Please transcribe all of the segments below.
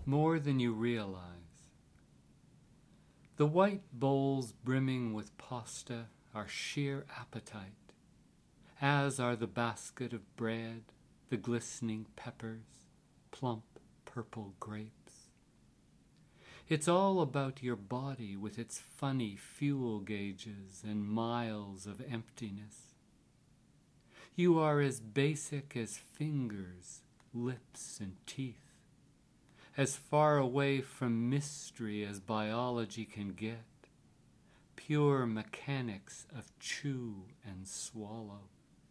more than you realize. The white bowls brimming with pasta are sheer appetite, as are the basket of bread, the glistening peppers, plump purple grapes. It's all about your body with its funny fuel gauges and miles of emptiness. You are as basic as fingers, lips, and teeth, as far away from mystery as biology can get, pure mechanics of chew and swallow.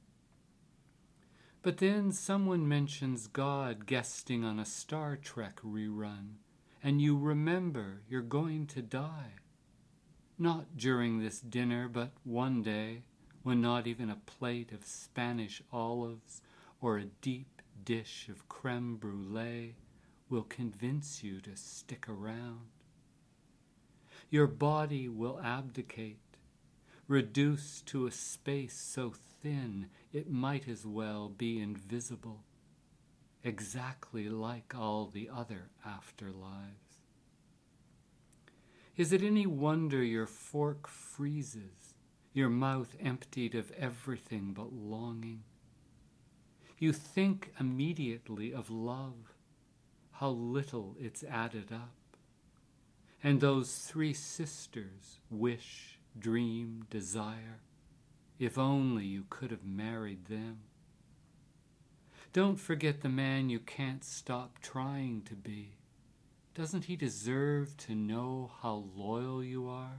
But then someone mentions God guesting on a Star Trek rerun, and you remember you're going to die. Not during this dinner, but one day, when not even a plate of Spanish olives or a deep dish of creme brulee will convince you to stick around. Your body will abdicate, reduced to a space so thin it might as well be invisible, exactly like all the other afterlives. Is it any wonder your fork freezes, your mouth emptied of everything but longing? You think immediately of love, how little it's added up. And those three sisters, wish, dream, desire, if only you could have married them. Don't forget the man you can't stop trying to be. Doesn't he deserve to know how loyal you are?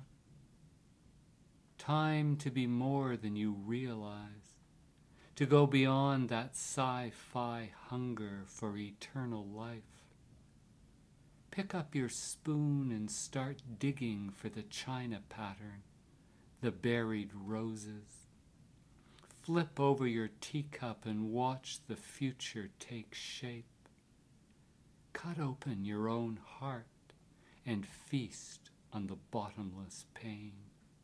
Time to be more than you realize, to go beyond that sci-fi hunger for eternal life. Pick up your spoon and start digging for the china pattern, the buried roses. Flip over your teacup and watch the future take shape. Cut open your own heart and feast on the bottomless pain.